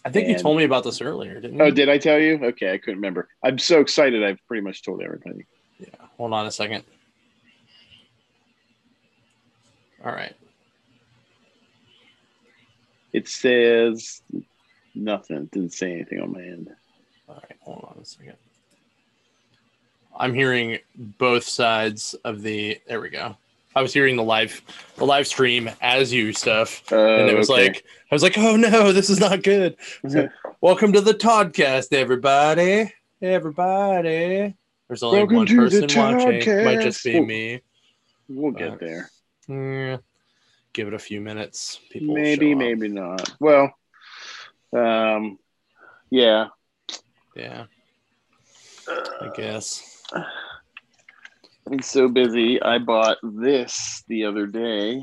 I think you And told me about this earlier, didn't oh, you? did I tell you? Okay, I couldn't remember. I'm so excited. I've pretty much told everybody. Yeah. Hold on a second. All right. It says nothing. It didn't say anything on my end. All right. Hold on a second. I'm hearing both sides of the. There we go. I was hearing the live stream as you stuff, and it Oh, was okay. like I was like, oh no, this is not good. So, welcome to the Toddcast, everybody. Everybody. There's only Welcome one to the person watching. Might just Toddcast. be me. We'll get But there. give it a few minutes. People will Maybe, show up. maybe not. Well, yeah. Yeah. I guess. I'm so busy. I bought this the other day.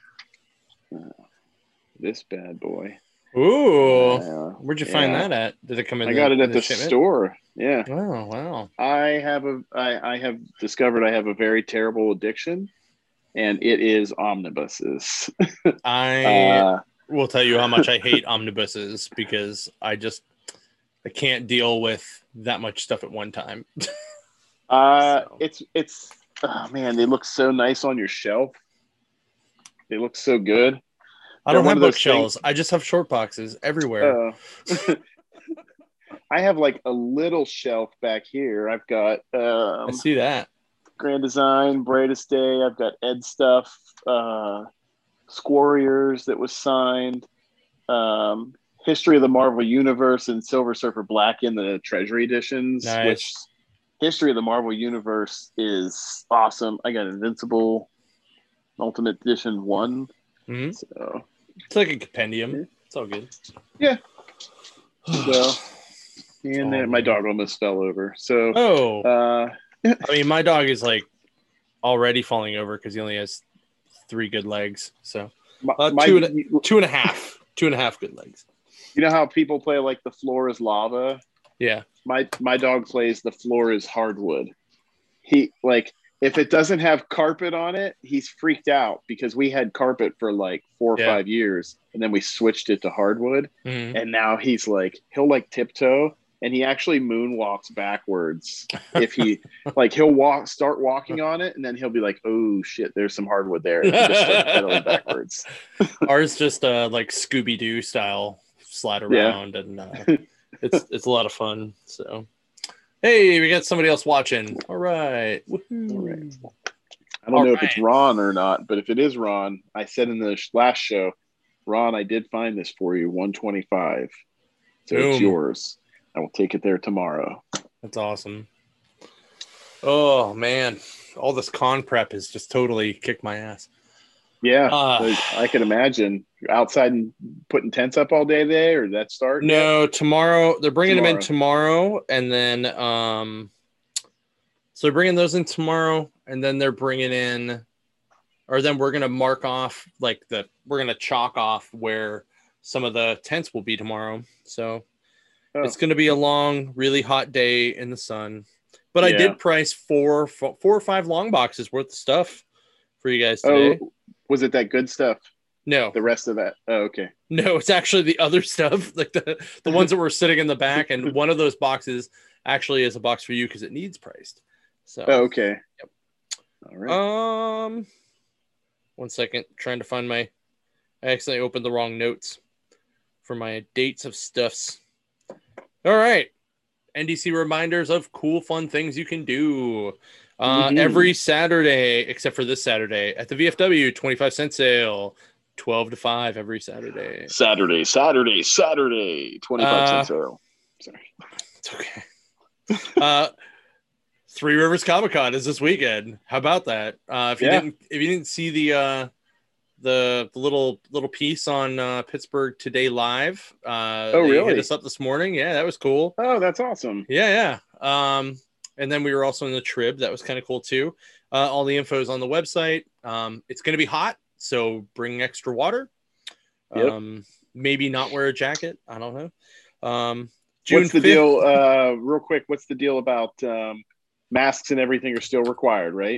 This bad boy. Ooh. Where'd you find Yeah. that at? Did it come in I got it in at the the shipment? store. Yeah. Oh, wow. I have discovered I have a very terrible addiction, and it is omnibuses. I will tell you how much I hate omnibuses because I can't deal with that much stuff at one time. So. It's oh man, they look so nice on your shelf. They look so good. I They're don't one have of those bookshelves. things. I just have short boxes everywhere. Uh, I have like a little shelf back here. I've got I see that. Grand Design, Brightest Day. I've got Ed stuff, Squarriors that was signed, History of the Marvel Universe, and Silver Surfer Black in the Treasury editions. Which Nice. History of the Marvel Universe is awesome. I got Invincible Ultimate Edition 1. Mm-hmm. So It's like a compendium. It's all good. Yeah. So, and then my dog almost fell over. So, I mean, my dog is like already falling over because he only has 3 good legs. So, two and a half good legs. You know how people play like the floor is lava? Yeah. My dog plays the floor is hardwood. He like if it doesn't have carpet on it, he's freaked out because we had carpet for like 4 or 5 years and then we switched it to hardwood. Mm-hmm. And now he's like, he'll like tiptoe and he actually moonwalks backwards. If he like, he'll start walking on it and then he'll be like, oh shit, there's some hardwood there. And he just starts pedaling backwards. Ours just like Scooby-Doo style slide around and it's a lot of fun. So. Hey, we got somebody else watching. All right. Woo-hoo. All right. I don't know if it's Ron or not, but if it is Ron, I said in the last show, Ron, I did find this for you, 125. So It's yours. I will take it there tomorrow. That's awesome. Oh, man. All this con prep has just totally kicked my ass. Yeah, I can imagine. You're outside and putting tents up all day there, or that start? No, yet? Tomorrow. They're bringing them in tomorrow, and then so they're bringing those in tomorrow, and then they're bringing in, or then we're gonna mark off we're gonna chalk off where some of the tents will be tomorrow. So it's gonna be a long, really hot day in the sun. But I did price four or 5 long boxes worth of stuff for you guys today. Oh, was it that good stuff? No. The rest of that? Oh, okay. No, it's actually the other stuff, like the ones that were sitting in the back. And one of those boxes actually is a box for you because it needs priced. So. Okay. Yep. All right. 1 second. Trying to find I accidentally opened the wrong notes for my dates of stuffs. All right. NDC reminders of cool, fun things you can do. Every Saturday, except for this Saturday, at the VFW 25-cent sale, 12 to 5 every Saturday. Saturday, 25-cent sale. Sorry. It's okay. Three Rivers Comic Con is this weekend. How about that? If you didn't see the little piece on Pittsburgh Today Live, really? Hit us up this morning. Yeah, that was cool. Oh, that's awesome. Yeah. And then we were also in the Trib. That was kind of cool too. All the info is on the website. It's going to be hot, so bring extra water. Yep. Maybe not wear a jacket. I don't know. June what's the 5th. Deal? Real quick, what's the deal about masks and everything are still required, right?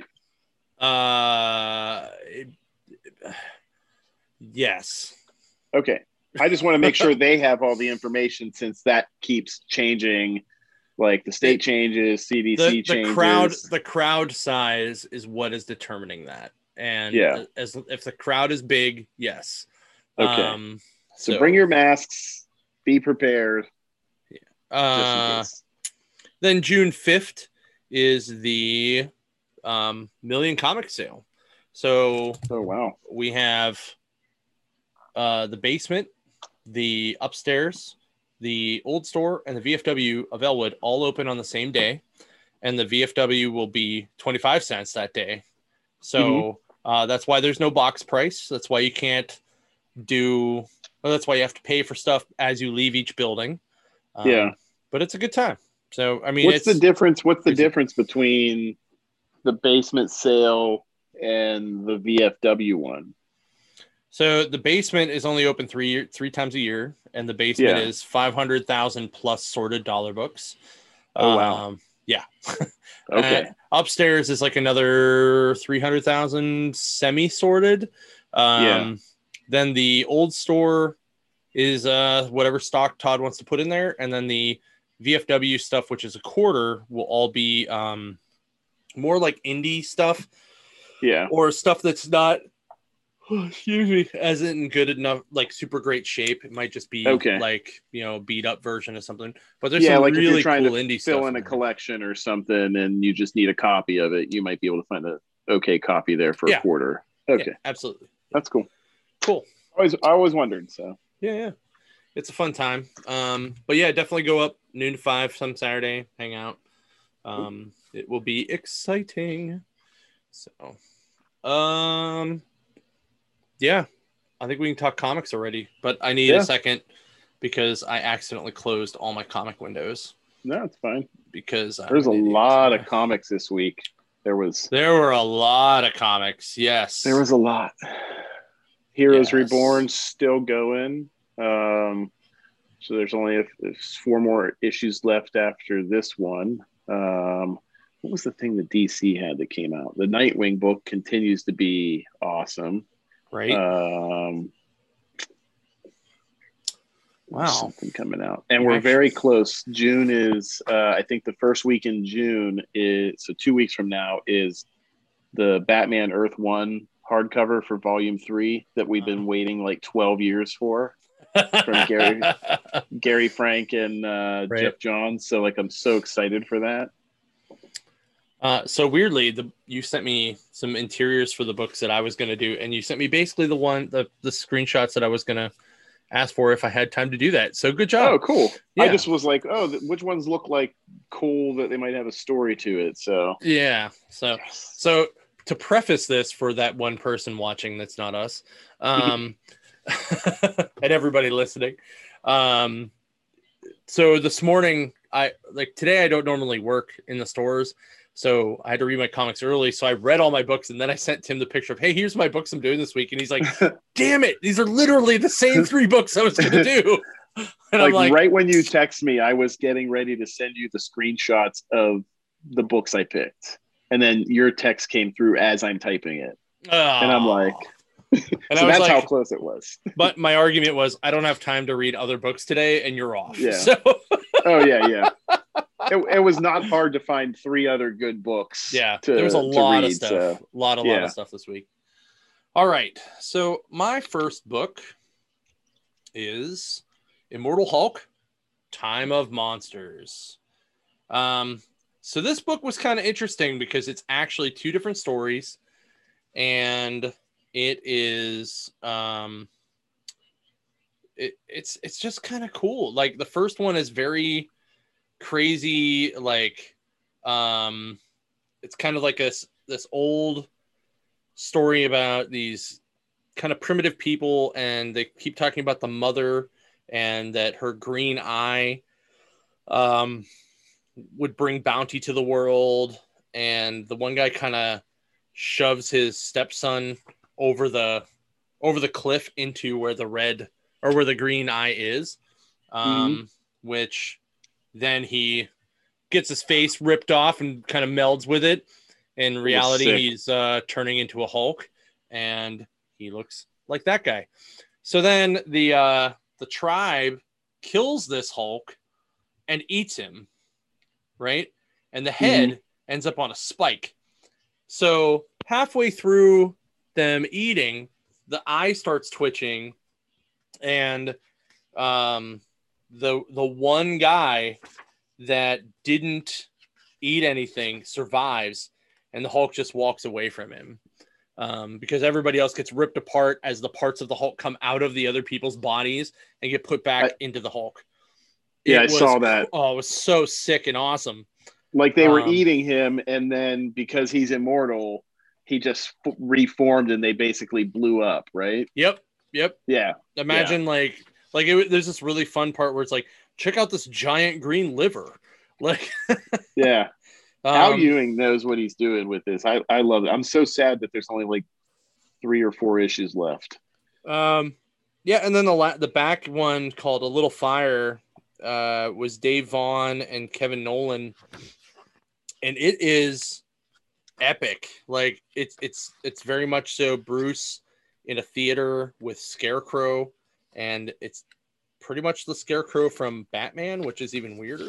Yes. Okay. I just want to make sure they have all the information since that keeps changing. Like the state changes, CDC changes. The crowd size is what is determining that. And as if the crowd is big, yes. Okay. So bring your masks. Be prepared. Yeah. Then June 5th is the Million Comic Sale. So wow. We have the basement, the upstairs, the old store, and the VFW of Elwood all open on the same day. And the VFW will be 25 cents that day. So that's why there's no box price. That's why you can't that's why you have to pay for stuff as you leave each building. But it's a good time. So, I mean, what's the difference? What's the difference between the basement sale and the VFW one? So the basement is only open three times a year, and the basement is 500,000 plus sorted dollar books. Oh, wow. Yeah. Okay. Upstairs is like another 300,000 semi-sorted. Then the old store is whatever stock Todd wants to put in there, and then the VFW stuff, which is a quarter, will all be more like indie stuff. Yeah. Or stuff that's not, excuse me, as in good enough, like super great shape. It might just be like, beat up version of something. But there's some like really if you're trying cool to indie fill stuff in a collection or something and you just need a copy of it, you might be able to find a okay copy there for a quarter. Okay. Yeah, absolutely. That's cool. Cool. I always wondered, so. Yeah. It's a fun time. But yeah, definitely go up noon to 5 some Saturday, hang out. It will be exciting. So, yeah, I think we can talk comics already, but I need a second because I accidentally closed all my comic windows. No, it's fine. Because there's a lot of comics this week. There were a lot of comics. Yes, there was a lot. Heroes Reborn still going. So there's only 4 more issues left after this one. What was the thing that DC had that came out? The Nightwing book continues to be awesome. Right. Wow. Something coming out. And we're very close. June is, I think the first week in June is, so 2 weeks from now is the Batman Earth 1 hardcover for volume 3 that we've been waiting like 12 years for. From Gary Frank and Jeff Johns. So like, I'm so excited for that. So weirdly, you sent me some interiors for the books that I was going to do, and you sent me basically the screenshots that I was going to ask for if I had time to do that. So good job. Oh, cool. Yeah. I just was like, which ones look like cool that they might have a story to it. So yeah. So to preface this for that one person watching that's not us, and everybody listening. So this morning, today I don't normally work in the stores. So I had to read my comics early. So I read all my books and then I sent Tim the picture of, hey, here's my books I'm doing this week. And he's like, damn it. These are literally the same 3 books I was going to do. And I'm like, right when you text me, I was getting ready to send you the screenshots of the books I picked. And then your text came through as I'm typing it. And I'm like, and so that's how close it was. But my argument was, I don't have time to read other books today and you're off. Yeah. So. Oh, yeah. It was not hard to find 3 other good books. Yeah, there was a lot of stuff. A lot of stuff this week. All right. So my first book is Immortal Hulk, Time of Monsters. So this book was kind of interesting because it's actually 2 different stories. And it is it's just kind of cool. Like the first one is very crazy, like it's kind of like this old story about these kind of primitive people, and they keep talking about the mother and that her green eye would bring bounty to the world, and the one guy kind of shoves his stepson over the cliff into where the green eye is, which then he gets his face ripped off and kind of melds with it. In reality, he's turning into a Hulk, and he looks like that guy. So then the the tribe kills this Hulk and eats him, right? And the head ends up on a spike. So halfway through them eating, the eye starts twitching, and the one guy that didn't eat anything survives, and the Hulk just walks away from him. Because everybody else gets ripped apart as the parts of the Hulk come out of the other people's bodies and get put back into the Hulk. I saw that. Oh, it was so sick and awesome. Like they were eating him, and then because he's immortal, he just reformed, and they basically blew up, right? Yep. Yeah. Imagine there's this really fun part where it's like, check out this giant green liver. Like, yeah. Al Ewing knows what he's doing with this. I love it. I'm so sad that there's only like 3 or 4 issues left. Yeah, and then the back one called A Little Fire was Dave Vaughn and Kevin Nolan, and it is epic. Like it's very much so Bruce in a theater with Scarecrow, and it's pretty much the Scarecrow from Batman, which is even weirder.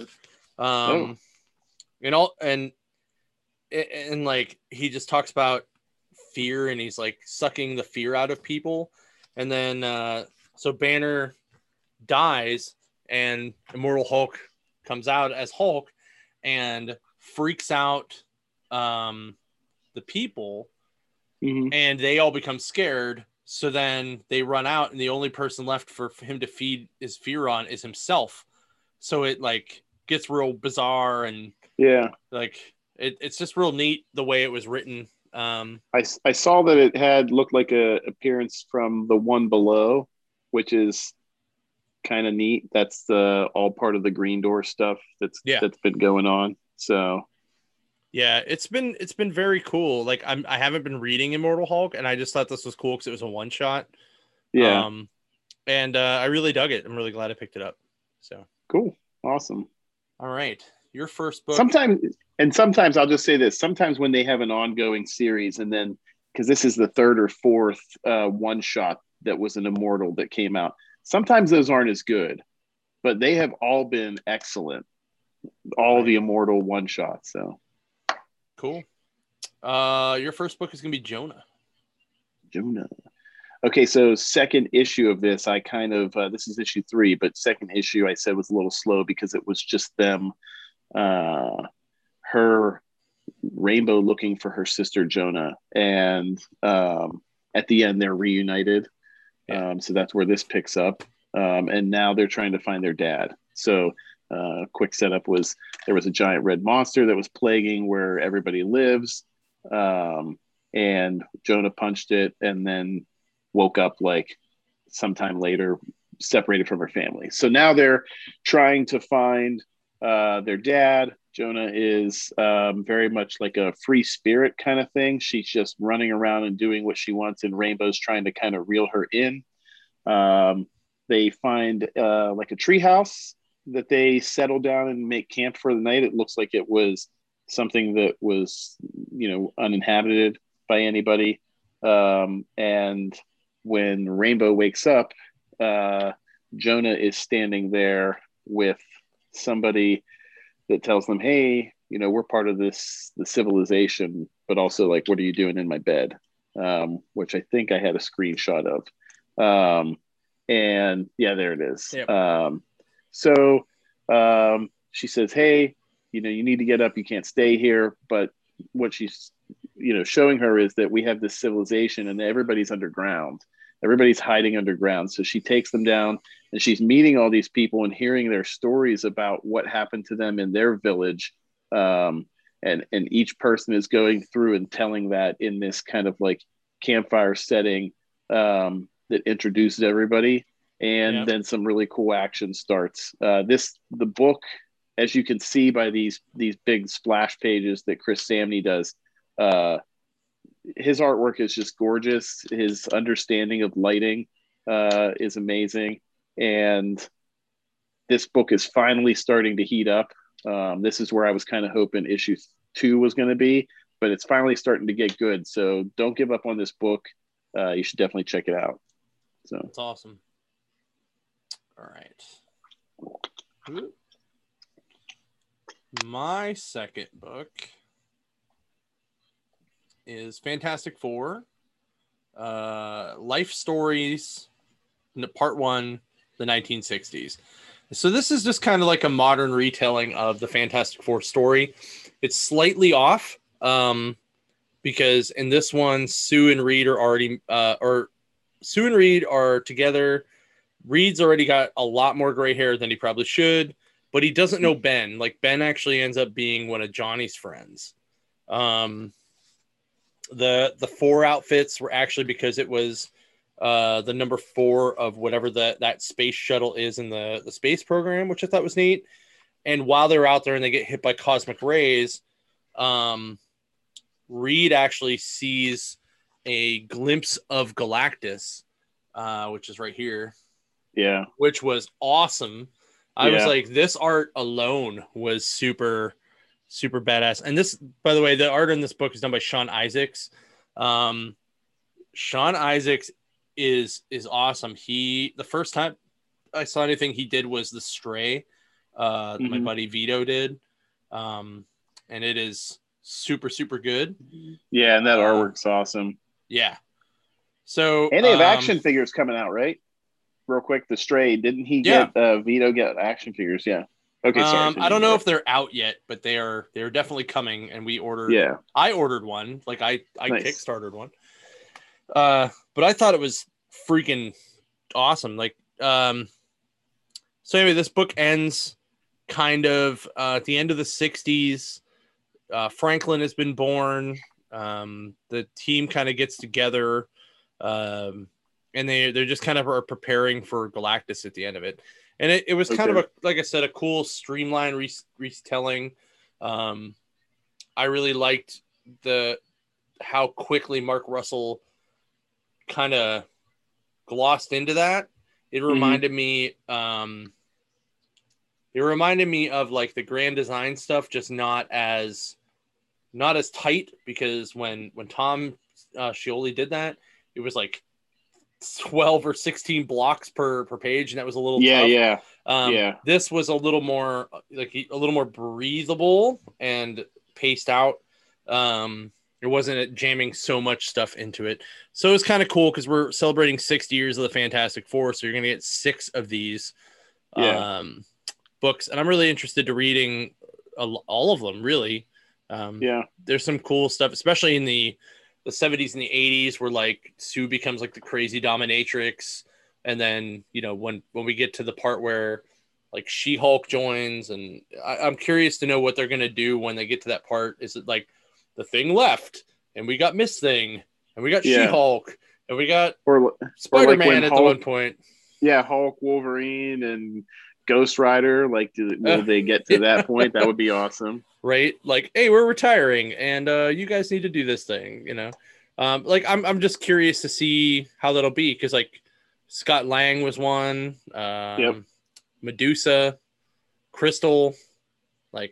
And like he just talks about fear, and he's like sucking the fear out of people, and then so Banner dies, and Immortal Hulk comes out as Hulk and freaks out the people, and they all become scared. So then they run out, and the only person left for him to feed his fear on is himself. So it like gets real bizarre, and like it's just real neat the way it was written. I saw that it had looked like a appearance from the one below, which is kind of neat. That's all part of the Green Door stuff that's been going on. So yeah, it's been very cool. Like I haven't been reading Immortal Hulk, and I just thought this was cool because it was a one shot. Yeah. And I really dug it. I'm really glad I picked it up. So cool. Awesome. All right. Your first book. Sometimes I'll just say this. Sometimes when they have an ongoing series, and then because this is the 3rd or 4th one shot that was an Immortal that came out, sometimes those aren't as good, but they have all been excellent. All the Immortal one shots. So cool. Your first book is going to be Jonah. Okay, so second issue of this, I kind of this is issue 3, but second issue I said was a little slow because it was just them, her Rainbow looking for her sister Jonah, and at the end they're reunited. So that's where this picks up, and now they're trying to find their dad. So quick setup was there was a giant red monster that was plaguing where everybody lives, and Jonah punched it, and then woke up like sometime later separated from her family. So now they're trying to find their dad. Jonah is very much like a free spirit kind of thing. She's just running around and doing what she wants, and Rainbow's trying to kind of reel her in. They find like a treehouse that they settle down and make camp for the night. It looks like it was something that was, uninhabited by anybody. And when Rainbow wakes up, Jonah is standing there with somebody that tells them, hey, we're part of the civilization, but also like, what are you doing in my bed? Which I think I had a screenshot of. And yeah, there it is. Yep. So she says, hey, you need to get up. You can't stay here. But what she's, showing her is that we have this civilization and everybody's underground. Everybody's hiding underground. So she takes them down, and she's meeting all these people and hearing their stories about what happened to them in their village. And each person is going through and telling that in this kind of like campfire setting that introduces everybody. And then some really cool action starts. The book, as you can see by these big splash pages that Chris Samney does, his artwork is just gorgeous. His understanding of lighting is amazing. And this book is finally starting to heat up. This is where I was kind of hoping issue 2 was going to be, but it's finally starting to get good. So don't give up on this book. You should definitely check it out. So that's awesome. All right. My second book is Fantastic Four, Life Stories, Part 1, the 1960s. So this is just kind of like a modern retelling of the Fantastic Four story. It's slightly off because in this one, Sue and Reed are already, Sue and Reed are together. Reed's already got a lot more gray hair than he probably should, but he doesn't know Ben. Like, Ben actually ends up being one of Johnny's friends. The four outfits were actually because it was the number 4 of whatever that space shuttle is in the space program, which I thought was neat. And while they're out there and they get hit by cosmic rays, Reed actually sees a glimpse of Galactus, which is right here. Yeah. Which was awesome. I was like, this art alone was super, super badass. And this, by the way, the art in this book is done by Sean Isaacs. Sean Isaacs is awesome. The first time I saw anything he did was The Stray. My buddy Vito did. And it is super, super good. Yeah, and that artwork's awesome. Yeah. So, and they have action figures coming out, right? Real quick, The Stray, didn't he get Vito get action figures? Yeah. Okay, sorry. I don't know if they're out yet, but they're definitely coming, and we ordered. Yeah, I ordered one. Like I nice. Kickstarted one. But I thought it was freaking awesome. Like, so anyway, this book ends kind of at the end of the 60s. Franklin has been born. The team kind of gets together. And they're just kind of are preparing for Galactus at the end of it. And it was kind of like I said, a cool streamlined retelling. I really liked how quickly Mark Russell kind of glossed into that. It reminded me, of like the Grand Design stuff, just not as tight, because when Tom Scioli did that, it was like 12 or 16 blocks per page, and that was a little tough. This was a little more breathable and paced out. It wasn't jamming so much stuff into it, so it's kind of cool because we're celebrating 60 years of the Fantastic Four, so you're gonna get 6 of these books, and I'm really interested to reading all of them, really. There's some cool stuff, especially in the 70s and the 80s, where like Sue becomes like the crazy dominatrix, and then when we get to the part where like She-Hulk joins, and I'm curious to know what they're gonna do when they get to that part. Is it like the Thing left and we got Miss Thing and we got She-Hulk and we got Spider-Man at the one point? Yeah, Hulk, Wolverine, and Ghost Rider. Like, will they get to that point? That would be awesome. Right? Like, hey, we're retiring, and you guys need to do this thing, like, I'm just curious to see how that'll be, because like Scott Lang was one, Medusa, Crystal, like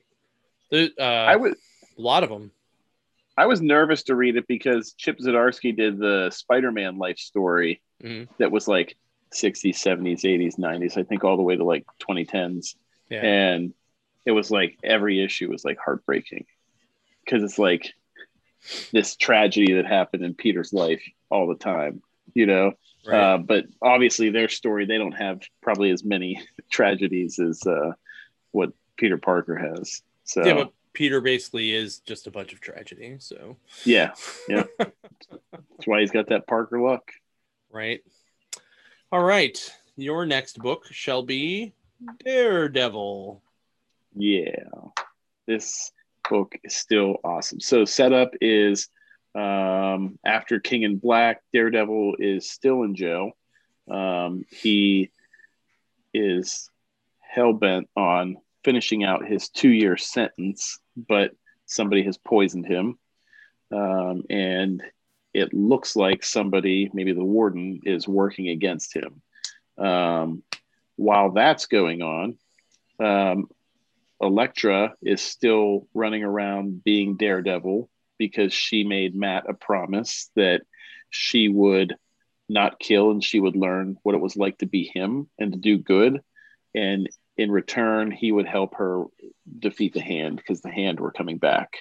a lot of them. I was nervous to read it because Chip Zdarsky did the Spider-Man life story that was like 60s, 70s, 80s, 90s, I think all the way to like 2010s. Yeah. And it was like every issue was like heartbreaking because it's like this tragedy that happened in Peter's life all the time, Right. But obviously their story, they don't have probably as many tragedies as what Peter Parker has. So yeah, but Peter basically is just a bunch of tragedy. So yeah. That's why he's got that Parker luck. Right. All right. Your next book shall be Daredevil. Yeah. This book is still awesome. So setup is after King in Black, Daredevil is still in jail. He is hell-bent on finishing out his 2-year sentence, but somebody has poisoned him. And it looks like somebody, maybe the warden, is working against him. While that's going on, Elektra is still running around being Daredevil because she made Matt a promise that she would not kill, and she would learn what it was like to be him and to do good. And in return, he would help her defeat the Hand because the Hand were coming back.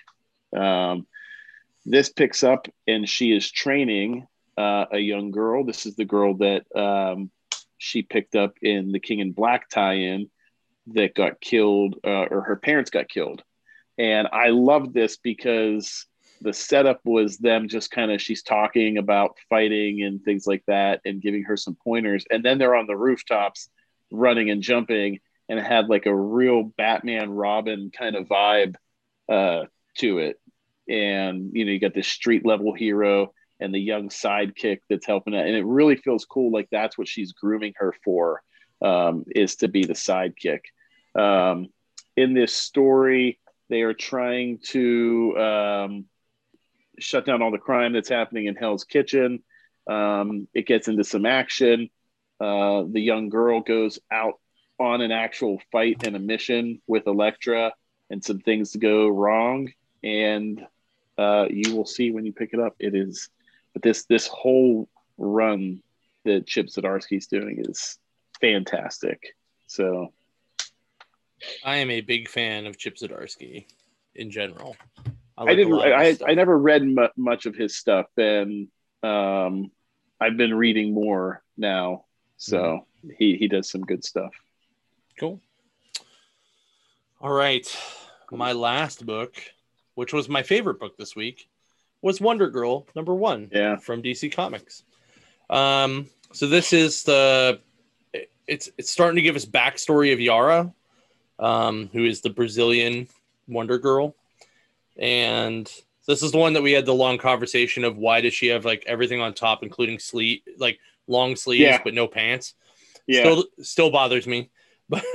This picks up, and she is training a young girl. This is the girl that she picked up in the King in Black tie-in that got killed, or her parents got killed. And I love this because the setup was them just kind of, she's talking about fighting and things like that and giving her some pointers. And then they're on the rooftops running and jumping, and it had like a real Batman Robin kind of vibe to it. And, you know, you got this street level hero and the young sidekick that's helping out. And it really feels cool. Like that's what she's grooming her for, is to be the sidekick. In this story, they are trying to shut down all the crime that's happening in Hell's Kitchen. It gets into some action. The young girl goes out on an actual fight and a mission with Elektra, and some things go wrong. And you will see when you pick it up. It is, but this whole run that Chip Zdarsky's doing is fantastic. So I am a big fan of Chip Zdarsky in general. I never read much of his stuff, and I've been reading more now. So he does some good stuff. Cool. All right. My last book, which was my favorite book this week, was Wonder Girl #1 from DC Comics. So this is it's starting to give us backstory of Yara, who is the Brazilian Wonder Girl. And this is the one that we had the long conversation of why does she have like everything on top, including like long sleeves, but no pants. Yeah. Still bothers me. But,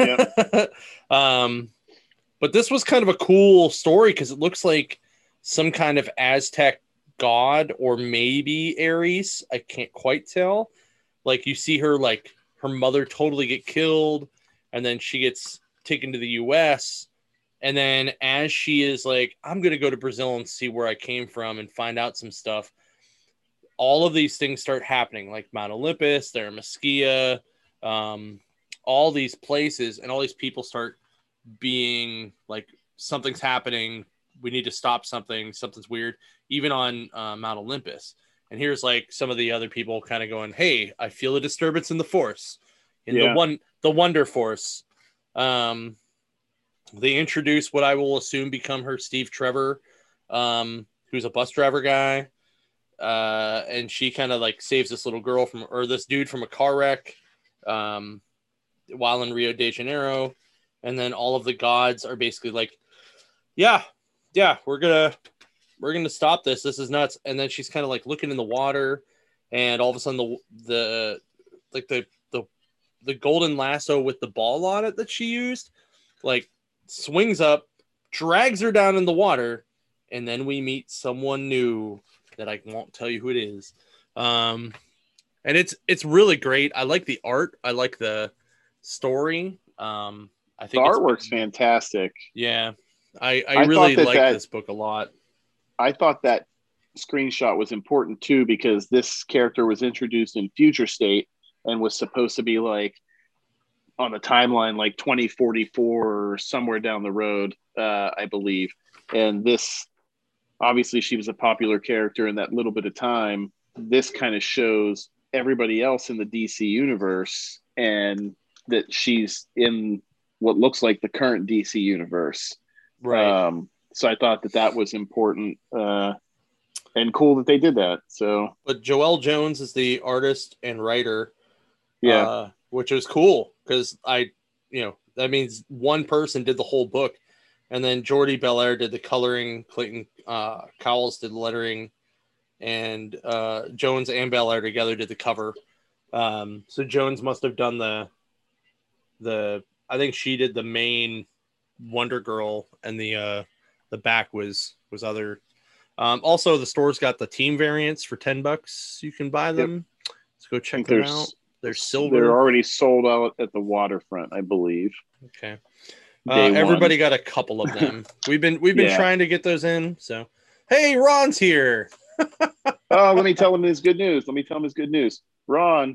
but this was kind of a cool story because it looks like some kind of Aztec god or maybe Ares. I can't quite tell. Like you see her, like her mother totally get killed, and then she gets taken to the US. And then as she is like, I'm going to go to Brazil and see where I came from and find out some stuff, all of these things start happening, like Mount Olympus, Theramaskia, all these places, and all these people start being like, something's happening. We need to stop something. Something's weird, even on Mount Olympus. And here's like some of the other people kind of going, hey, I feel a disturbance in the force, in the Wonder Force. They introduce what I will assume become her Steve Trevor, who's a bus driver guy. And she kind of like saves this little girl this dude from a car wreck while in Rio de Janeiro. And then all of the gods are basically like, yeah, we're gonna stop this. This is nuts. And then she's kind of like looking in the water, and all of a sudden the golden lasso with the ball on it that she used, like, swings up, drags her down in the water, and then we meet someone new that I won't tell you who it is. And it's really great. I like the art. I like the story. I think the artwork's fantastic. Yeah. I really like this book a lot. I thought that screenshot was important too, because this character was introduced in Future State and was supposed to be like on the timeline, like 2044 or somewhere down the road, I believe. And this, obviously she was a popular character in that little bit of time. This kind of shows everybody else in the DC universe, and that she's in what looks like the current DC universe. Right. So I thought that was important and cool that they did that. So, but Joelle Jones is the artist and writer. Yeah. Which is cool because that means one person did the whole book, and then Jordi Belair did the coloring, Clayton Cowles did the lettering, and Jones and Belair together did the cover. So Jones must have done the I think she did the main Wonder Girl, and the back was other. Also, the store's got the team variants for $10. You can buy them. Yep. Let's go check them out. They're silver. They're already sold out at the waterfront, I believe. Okay. Everybody got a couple of them. We've been trying to get those in. So, hey, Ron's here. Oh, let me tell him his good news. Ron,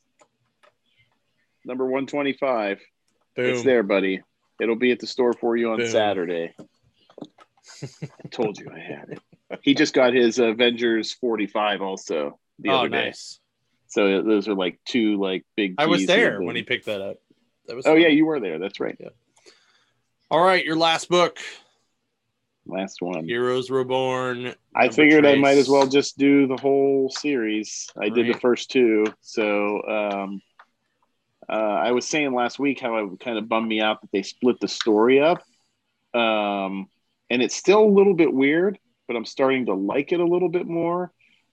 number 125. Boom. It's there, buddy. It'll be at the store for you on Saturday. I told you I had it. He just got his Avengers 45 also the other day. Nice. So those are like two like big. I was there when he picked that up. That was fun. Yeah, you were there. That's right. Yeah. All right, your last book. Last one. Heroes Reborn. I figured I might as well just do the whole series. I did the first two. So I was saying last week how it kind of bummed me out that they split the story up. And it's still a little bit weird, but I'm starting to like it a little bit more.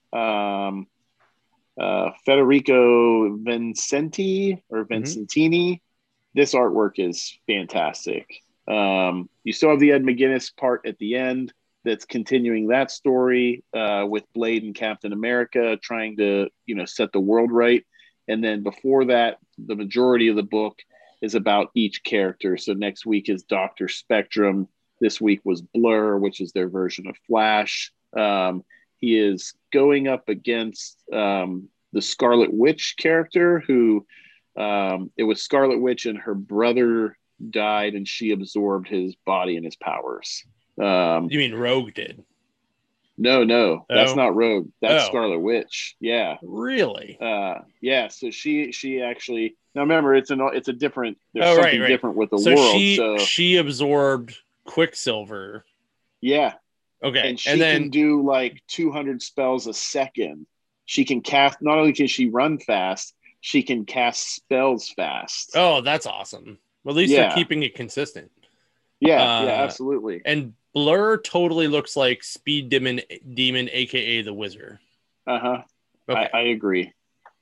Federico Vincenti or Vincentini. This artwork is fantastic. You still have the Ed McGuinness part at the end that's continuing that story with Blade and Captain America trying to, set the world right. And then before that, the majority of the book is about each character. So next week is Dr. Spectrum. This week was Blur, which is their version of Flash. He is going up against the Scarlet Witch character who it was Scarlet Witch and her brother died and she absorbed his body and his powers. You mean Rogue did? No, that's not Rogue. That's Scarlet Witch. Yeah. Really? Yeah. So she actually, now remember it's a different, there's something different with the world. She absorbed Quicksilver. Yeah. Okay. And she can do like 200 spells a second. She can cast, not only can she run fast, she can cast spells fast. Oh, that's awesome. Well, at least they're keeping it consistent. Yeah, absolutely. And Blur totally looks like Speed Demon, aka the Wizard. Okay. I agree.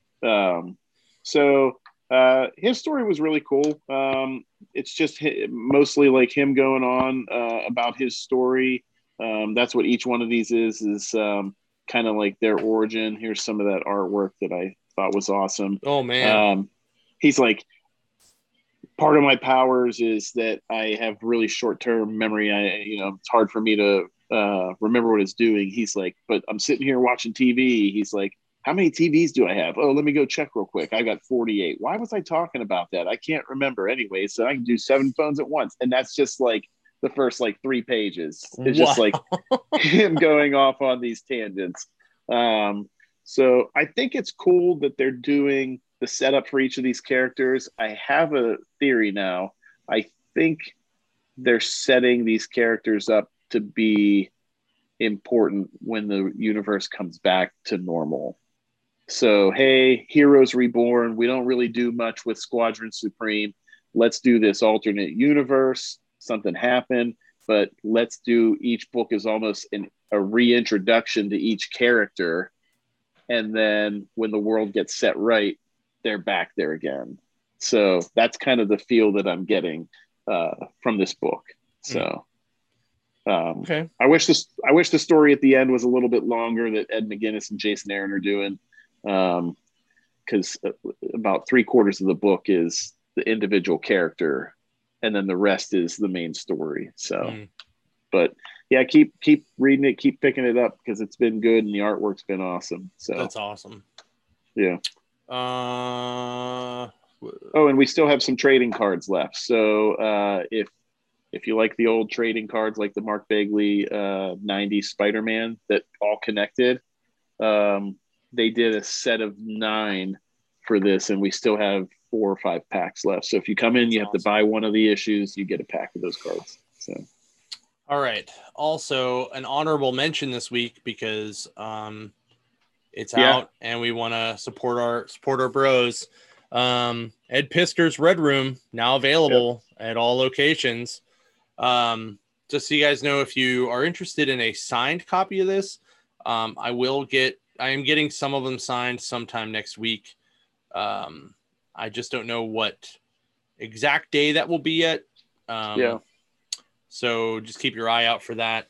So his story was really cool. It's just mostly like him going on about his story. That's what each one of these is kind of like their origin. Here's some of that artwork that I thought was awesome. Oh man. He's like, part of my powers is that I have really short-term memory. It's hard for me to remember what it's doing. He's like, but I'm sitting here watching TV. He's like, how many TVs do I have? Oh, let me go check real quick. I got 48. Why was I talking about that? I can't remember anyway. So I can do 7 phones at once. And that's just like the first like 3 pages. It's just like him going off on these tangents. So I think it's cool that they're doing the setup for each of these characters. I have a theory now. I think they're setting these characters up to be important when the universe comes back to normal. So, hey, Heroes Reborn, we don't really do much with Squadron Supreme. Let's do this alternate universe. Something happened, but let's do each book is almost a reintroduction to each character. And then when the world gets set right, they're back there again. So that's kind of the feel that I'm getting from this book. So okay. I wish the story at the end was a little bit longer that Ed McGuinness and Jason Aaron are doing. Because about 3/4 of the book is the individual character and then the rest is the main story. So, but yeah, keep reading it, keep picking it up because it's been good and the artwork's been awesome. So that's awesome. Yeah. And we still have some trading cards left. So if you like the old trading cards, like the Mark Bagley 90s Spider-Man that all connected, they did a set of 9 for this, and we still have 4 or 5 packs left. So if you come in, you have to buy one of the issues, you get a pack of those cards. So. All right. Also, an honorable mention this week because it's out and we want to support our bros. Ed Pisker's Red Room now available at all locations. Just so you guys know, if you are interested in a signed copy of this, I am getting some of them signed sometime next week. I just don't know what exact day that will be yet. So just keep your eye out for that.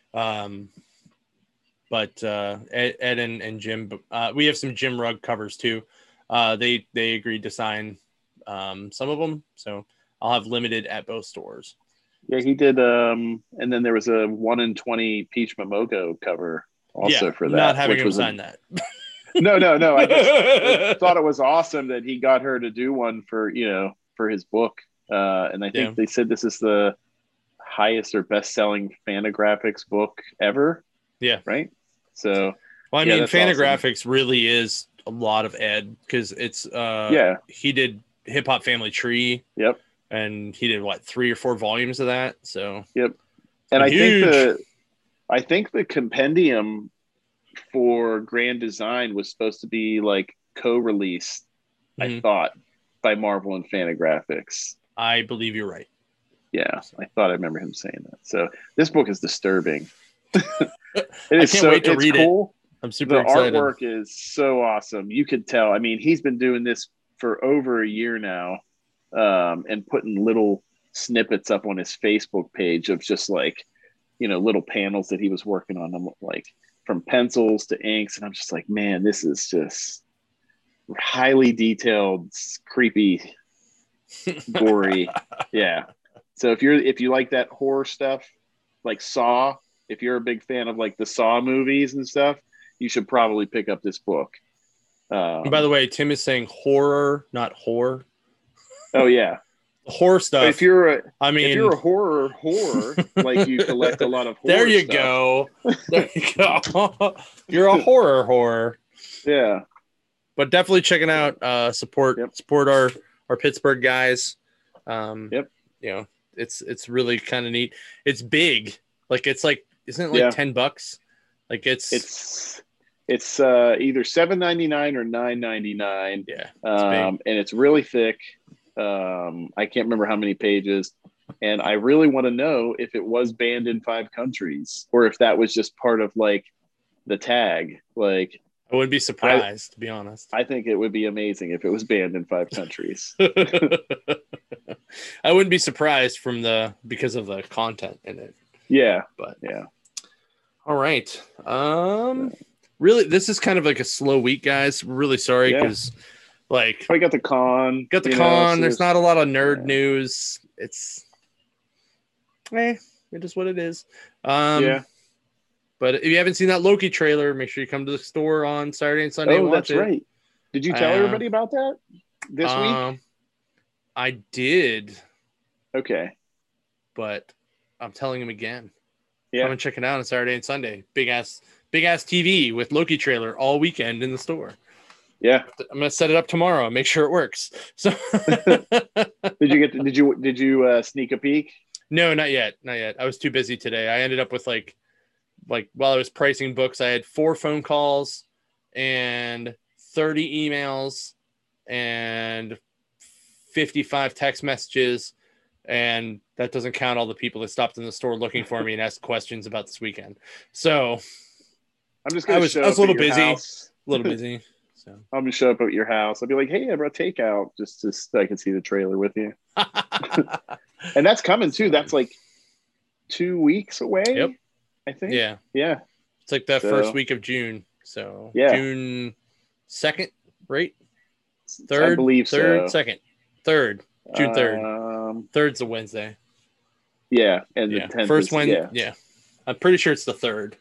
But Ed and Jim, we have some Jim Rugg covers too. They agreed to sign some of them, so I'll have limited at both stores. Yeah, he did. And then there was a 1 in 20 Peach Momoko cover also for that. Not having him sign that. No. I just thought it was awesome that he got her to do one for his book. And I think they said this is the highest or best-selling Fantagraphics book ever. Yeah. Right. So. Well, I mean, Fantagraphics awesome. Really is a lot of Ed because it's he did Hip Hop Family Tree. Yep. And he did 3 or 4 volumes of that. So. Yep. And I think the compendium for Grand Design was supposed to be like co-released, I thought, by Marvel and Fantagraphics. I believe you're right. Yeah, I thought I remember him saying that. So this book is disturbing. I can't wait to read cool. It. I'm super excited. The artwork is so awesome. You could tell. I mean, he's been doing this for over a year now, and putting little snippets up on his Facebook page of just like, little panels that he was working on them, like from pencils to inks. And I'm just like, man, this is just highly detailed, creepy, gory. Yeah. So if you like that horror stuff, like Saw, if you're a big fan of like the Saw movies and stuff, you should probably pick up this book. And by the way, Tim is saying horror, not whore. Oh yeah. Horror stuff. If you're a horror like you collect a lot of horror there you stuff. go. There you go. You're a horror. Yeah. But definitely checking out support our Pittsburgh guys. It's really kind of neat. It's big. Like it's like, isn't it like $10? Like it's either $7.99 or $9.99. Yeah. And it's really thick. I can't remember how many pages, and I really want to know if it was banned in 5 countries or if that was just part of like the tag. Like, I wouldn't be surprised, to be honest. I think it would be amazing if it was banned in 5 countries. I wouldn't be surprised because of the content in it. Yeah, but yeah. All right. Really, this is kind of like a slow week, guys. We're really sorry because. Like, I got the con. So there's not a lot of nerd news. It's it is what it is. But if you haven't seen that Loki trailer, make sure you come to the store on Saturday and Sunday. Oh, that's right. Did you tell everybody about that this week? I did. Okay. But I'm telling him again. Yeah. Come and check it out on Saturday and Sunday. Big ass TV with Loki trailer all weekend in the store. Yeah, I'm gonna set it up tomorrow and make sure it works. So, did you sneak a peek? No, not yet. I was too busy today. I ended up with like while I was pricing books, I had 4 phone calls and 30 emails and 55 text messages, and that doesn't count all the people that stopped in the store looking for me and asked questions about this weekend. So, I was a little busy. So I'm gonna show up at your house. I'll be like, "Hey, I brought takeout just so I can see the trailer with you." And that's coming too. That's like 2 weeks away. Yep. I think. Yeah. It's like the first week of June. So June 2nd, right? Third, I believe third, so. second, third, June 3rd. Third's a Wednesday. Yeah, and the 10th first Wednesday. Yeah, I'm pretty sure it's the 3rd.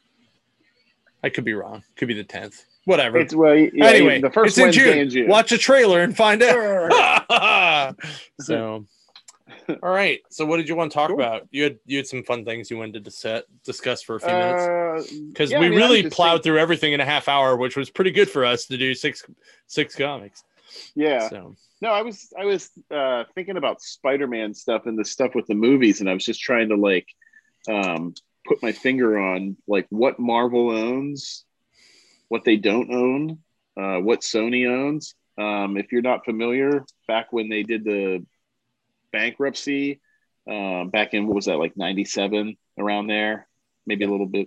I could be wrong. Could be the 10th. Whatever. Anyway, the first it's Wednesday in June. Watch a trailer and find out. So, all right. So, what did you want to talk about? You had some fun things you wanted to discuss for a few minutes because we really plowed through everything in a half hour, which was pretty good for us to do six comics. Yeah. So. No, I was thinking about Spider-Man stuff and the stuff with the movies, and I was just trying to put my finger on like what Marvel owns, what they don't own, what Sony owns. If you're not familiar, back when they did the bankruptcy, back in, what was that, like 97, around there, maybe a little bit,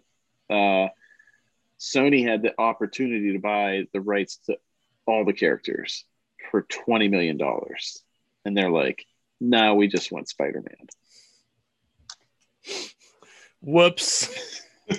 Sony had the opportunity to buy the rights to all the characters for $20 million. And they're like, no, we just want Spider-Man. Whoops.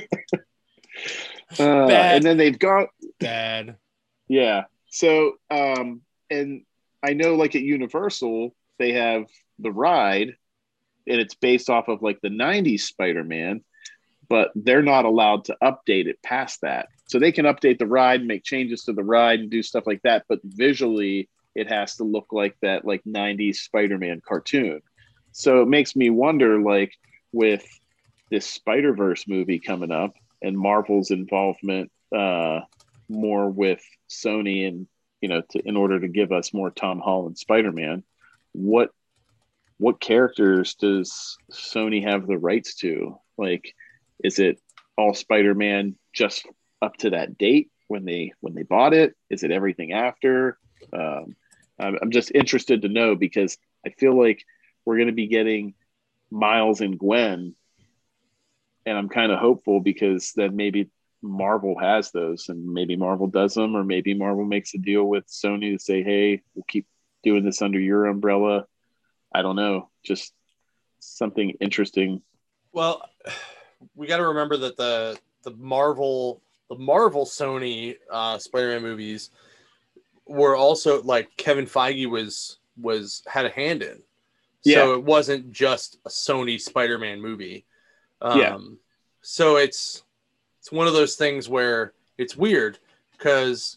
And then they've got bad. Yeah. So, and I know like at Universal, they have the ride and it's based off of like the 90s Spider-Man, but they're not allowed to update it past that. So they can update the ride, make changes to the ride, and do stuff like that. But visually, it has to look like that, like 90s Spider-Man cartoon. So it makes me wonder, like, with this Spider-Verse movie coming up and Marvel's involvement more with Sony and, in order to give us more Tom Holland Spider-Man, what characters does Sony have the rights to? Like, is it all Spider-Man just up to that date when they bought it? Is it everything after? I'm just interested to know, because I feel like we're going to be getting Miles and Gwen, and I'm kind of hopeful because then maybe Marvel has those, and maybe Marvel does them, or maybe Marvel makes a deal with Sony to say, hey, we'll keep doing this under your umbrella. I don't know, just something interesting. Well, we got to remember that the Marvel Sony Spider-Man movies were also, like, Kevin Feige had a hand in. So it wasn't just a Sony Spider-Man movie. So it's one of those things where it's weird because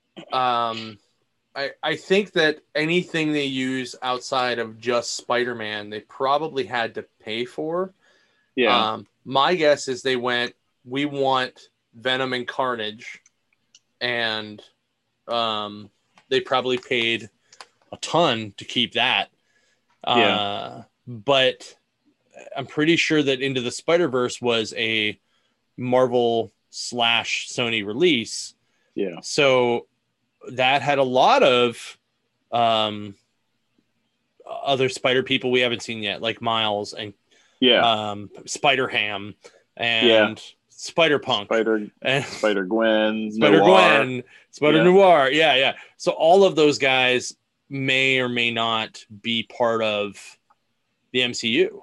I think that anything they use outside of just Spider-Man, they probably had to pay for. My guess is they went, we want Venom and Carnage, and they probably paid a ton to keep that. But I'm pretty sure that Into the Spider-Verse was a Marvel / Sony release. So that had a lot of other Spider people we haven't seen yet, like Miles and Spider-Ham and Spider-Punk, Spider-Gwen, Spider-Noir. Yeah. So all of those guys may or may not be part of the MCU.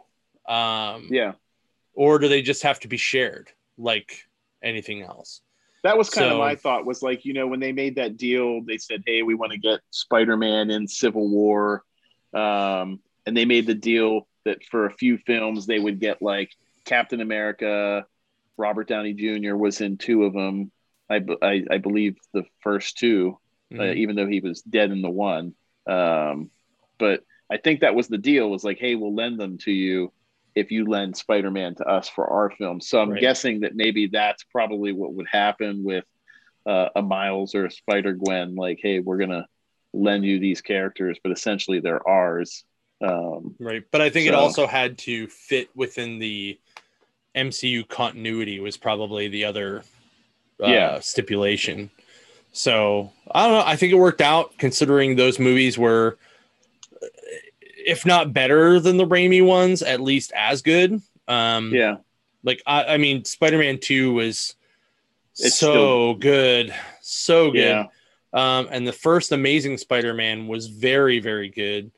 Or do they just have to be shared like anything else? That was kind of my thought, was like, when they made that deal, they said, hey, we want to get Spider-Man in Civil War. And they made the deal that for a few films, they would get, like, Captain America. Robert Downey Jr. was in 2 of them. I believe the first 2, even though he was dead in the one. But I think that was the deal, was like, hey, we'll lend them to you if you lend Spider-Man to us for our film. So I'm guessing that maybe that's probably what would happen with a Miles or a Spider-Gwen. Like, hey, we're going to lend you these characters, but essentially they're ours. But I think it also had to fit within the MCU continuity, was probably the other stipulation. So I don't know. I think it worked out, considering those movies were, if not better than the Raimi ones, at least as good. Like, I mean, Spider-Man 2 was so good. And the first Amazing Spider-Man was very, very good.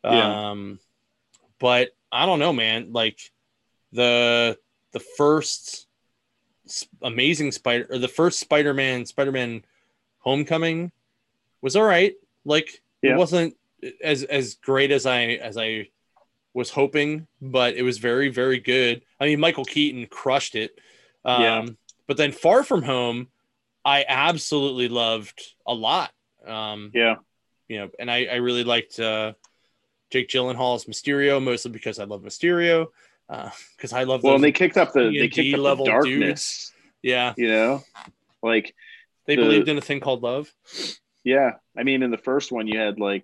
But I don't know, man. Like, the first Amazing the first Spider-Man Homecoming was all right. Like, it wasn't as great as I was hoping, but it was very, very good. I mean, Michael Keaton crushed it. But then Far From Home, I absolutely loved a lot. And I really liked Jake Gyllenhaal as Mysterio, mostly because I love Mysterio. Because I love and they kicked up the level darkness. Dudes. Like, they believed in a thing called love. I mean, in the first one, you had, like,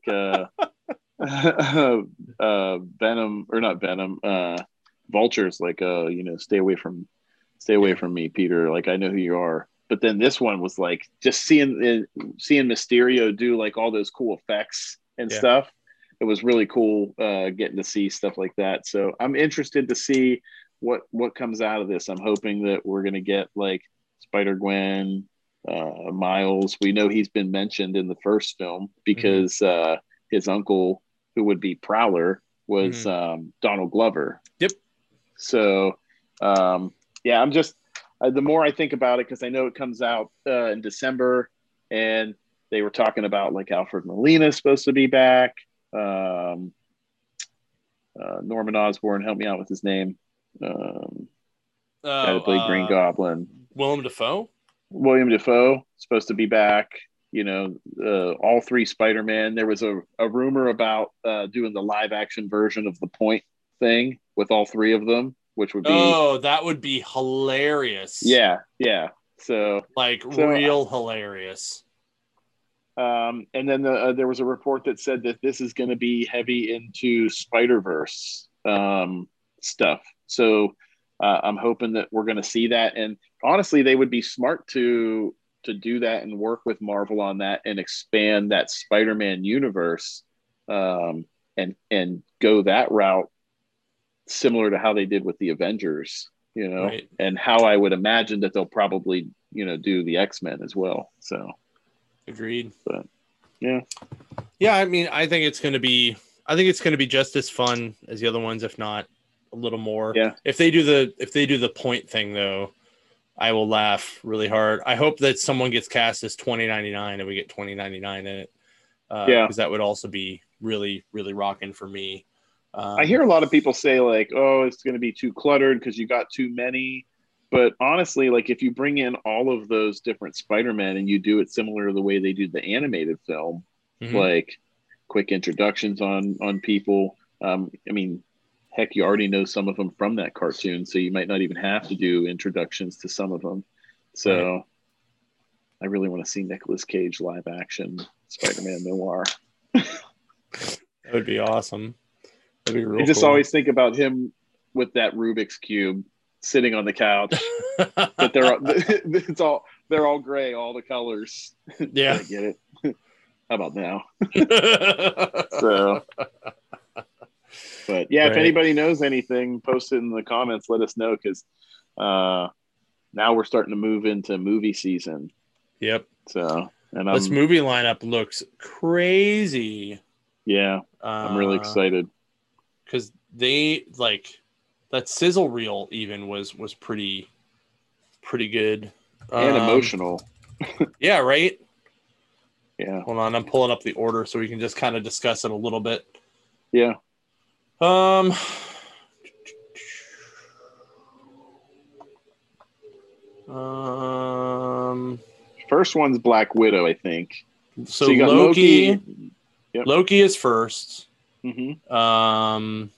Venom, or not Venom, Vulture's like, stay away from me, Peter. Like, I know who you are. But then this one was like, just seeing Mysterio do, like, all those cool effects and stuff. It was really cool getting to see stuff like that. So I'm interested to see what comes out of this. I'm hoping that we're going to get, like, Spider-Gwen, Miles. We know he's been mentioned in the first film because his uncle, who would be Prowler, was Donald Glover. So, I'm just, the more I think about it, because I know it comes out in December, and they were talking about, like, Alfred Molina is supposed to be back. Norman Osborn, help me out with his name. Guy that played Green Goblin. Willem Dafoe? William Dafoe supposed to be back. All three Spider-Man. There was a rumor about doing the live action version of the Point thing with all three of them, which would be that would be hilarious. Yeah. So real hilarious. And then there was a report that said that this is going to be heavy into Spider-Verse stuff. So I'm hoping that we're going to see that. And honestly, they would be smart to do that and work with Marvel on that and expand that Spider-Man universe and go that route, similar to how they did with the Avengers, right. And how I would imagine that they'll probably, do the X-Men as well. So agreed. But yeah. I mean, I think it's going to be just as fun as the other ones, if not a little more. Yeah. If they do the Point thing though, I will laugh really hard. I hope that someone gets cast as 2099 and we get 2099 in it. Because that would also be really, really rocking for me. I hear a lot of people say like, oh, it's going to be too cluttered because you got too many. But honestly, like if you bring in all of those different Spider-Man and you do it similar to the way they do the animated film, like quick introductions on people. I mean, heck, you already know some of them from that cartoon, so you might not even have to do introductions to some of them. So right. I really want to see Nicolas Cage live action Spider-Man noir. That would be awesome. That'd be real I just cool. always think about him with that Rubik's Cube sitting on the couch. But they're all gray, all the colors. Yeah. I get it. How about now? So but yeah, right. If anybody knows anything, post it in the comments. Let us know because now we're starting to move into movie season. Yep. So this movie lineup looks crazy. Yeah, I'm really excited because they that sizzle reel even was pretty good and emotional. Yeah, right. Yeah. Hold on, I'm pulling up the order so we can just kind of discuss it a little bit. Yeah. First one's Black Widow, I think. So you got Loki. Yep. Loki is first. Mm-hmm.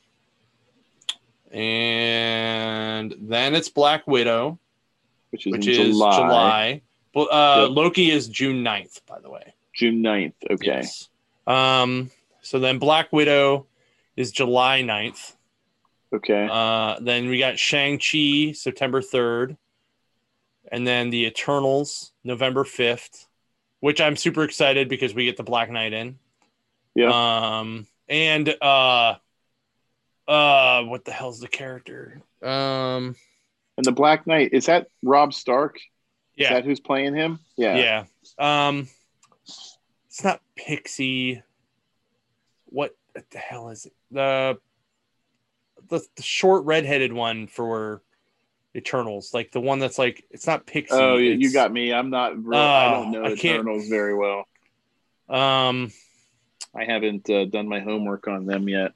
And then it's Black Widow, which is July. But Loki is June 9th, by the way. June 9th. Okay. Yes. So then Black Widow is July 9th. Okay. Then we got Shang-Chi, September 3rd. And then the Eternals, November 5th, which I'm super excited because we get the Black Knight in. Yeah. And what the hell's the character? And the Black Knight, is that Rob Stark? Yeah. Is that who's playing him? Yeah. It's not Pixie. What the hell is it? The short redheaded one for Eternals, like the one that's like, it's not Pixie. Oh, you got me. I'm not real. I don't know Eternals very well. I haven't done my homework on them yet.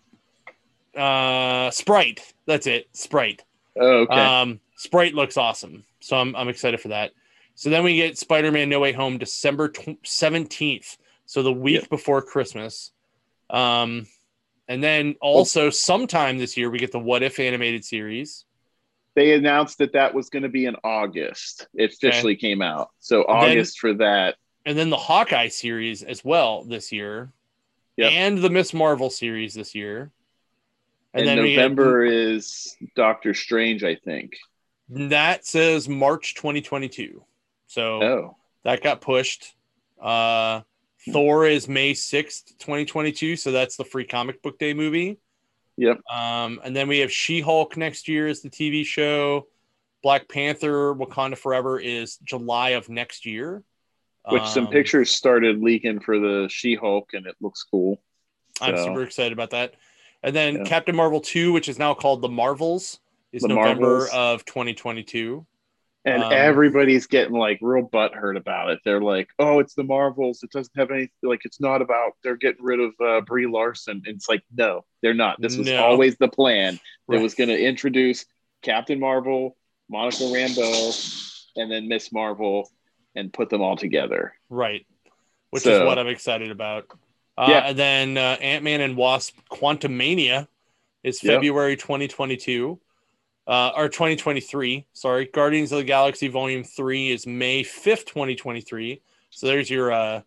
Sprite. That's it. Sprite. Oh, okay. Sprite looks awesome. So I'm excited for that. So then we get Spider-Man No Way Home December 17th. So the week before Christmas. And then also sometime this year, we get the What If animated series. They announced that was going to be in August. It officially came out. So August for that. And then the Hawkeye series as well this year. Yep. And the Miss Marvel series this year. And then November is Doctor Strange, I think. That says March 2022. So that got pushed. Thor is May 6th, 2022. So that's the free comic book day movie. Yep. And then we have She-Hulk next year as the TV show. Black Panther Wakanda Forever is July of next year. Which some pictures started leaking for the She-Hulk, and it looks cool. So. I'm super excited about that. And then Captain Marvel 2, which is now called The Marvels, is November of 2022. And everybody's getting like real butthurt about it. They're like, oh, it's the Marvels. It doesn't have any, like, it's not about, they're getting rid of Brie Larson. And it's like, no, they're not. This was always the plan. Right. It was going to introduce Captain Marvel, Monica Rambeau, and then Miss Marvel. and put them all together. Right. Which is what I'm excited about. And then Ant-Man and Wasp Quantumania is February 2022. Or 2023. Sorry. Guardians of the Galaxy Volume 3 is May 5th, 2023. So there's your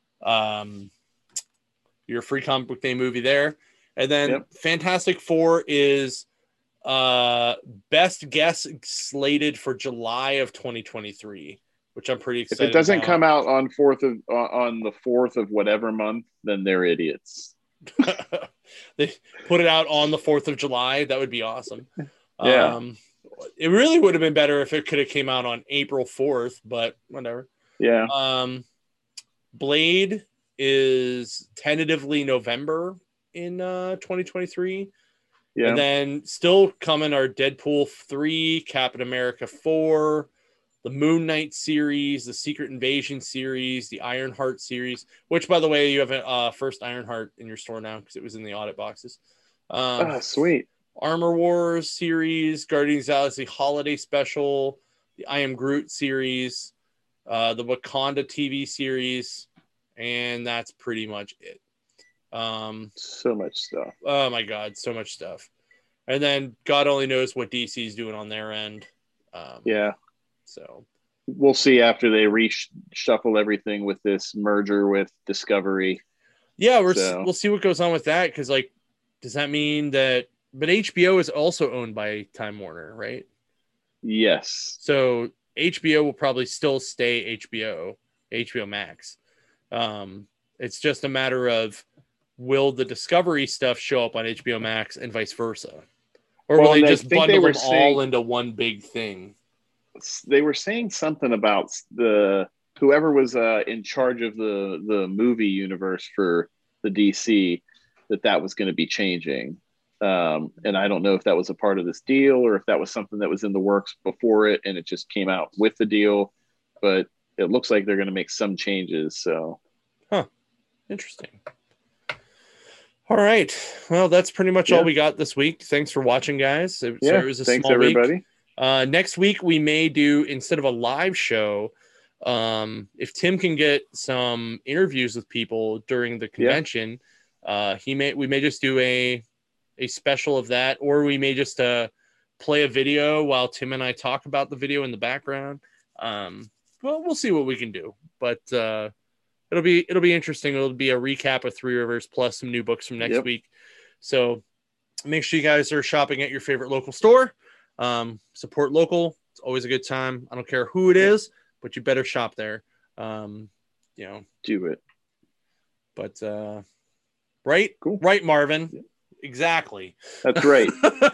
free comic book day movie there. And then Fantastic Four is best guess slated for July of 2023, which I'm pretty excited. If it doesn't come out on the 4th of whatever month, then they're idiots. They put it out on the 4th of July. That would be awesome. Yeah. It really would have been better if it could have came out on April 4th, but whatever. Yeah. Blade is tentatively November in 2023. Yeah. And then still coming are Deadpool 3, Captain America 4, the Moon Knight series, the Secret Invasion series, the Ironheart series, which, by the way, you have a first Ironheart in your store now because it was in the audit boxes. Sweet. Armor Wars series, Guardians of the Galaxy Holiday Special, the I Am Groot series, the Wakanda TV series, and that's pretty much it. So much stuff. Oh my God, so much stuff. And then God only knows what DC's doing on their end. So we'll see after they reshuffle everything with this merger with Discovery. Yeah, we'll see what goes on with that, because like, does that mean that? But HBO is also owned by Time Warner, right? Yes. So HBO will probably still stay HBO Max. It's just a matter of, will the Discovery stuff show up on HBO Max and vice versa? Or will they just bundle them all into one big thing? They were saying something about whoever was in charge of the movie universe for the DC, that was going to be changing. And I don't know if that was a part of this deal or if that was something that was in the works before it and it just came out with the deal. But it looks like they're going to make some changes. So, interesting. All right. Well, that's pretty much all we got this week. Thanks for watching, guys. Sorry, it was a thanks, small everybody. week. Next week, we may do, instead of a live show, if Tim can get some interviews with people during the convention, we may just do a special of that, or we may just play a video while Tim and I talk about the video in the background. Well, we'll see what we can do, but it'll be interesting. It'll be a recap of Three Rivers plus some new books from next week. So make sure you guys are shopping at your favorite local store. Support local. It's always a good time. I don't care who it is, but you better shop there. Do it. But right, cool. Right, Marvin. Yeah. Exactly. That's right.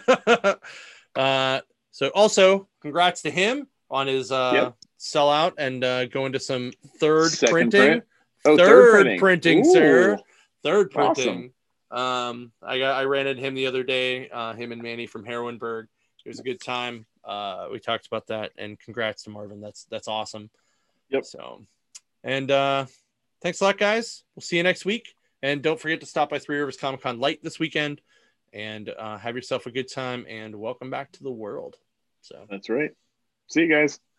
So also congrats to him on his sellout and going to some third printing. Third printing, sir. Third printing. Awesome. I ran into him the other day, him and Manny from Heroinburg. It was a good time. We talked about that, and congrats to Marvin. That's awesome. Yep. So, and thanks a lot, guys. We'll see you next week. And don't forget to stop by Three Rivers Comic Con Light this weekend and have yourself a good time, and welcome back to the world. So that's right. See you guys.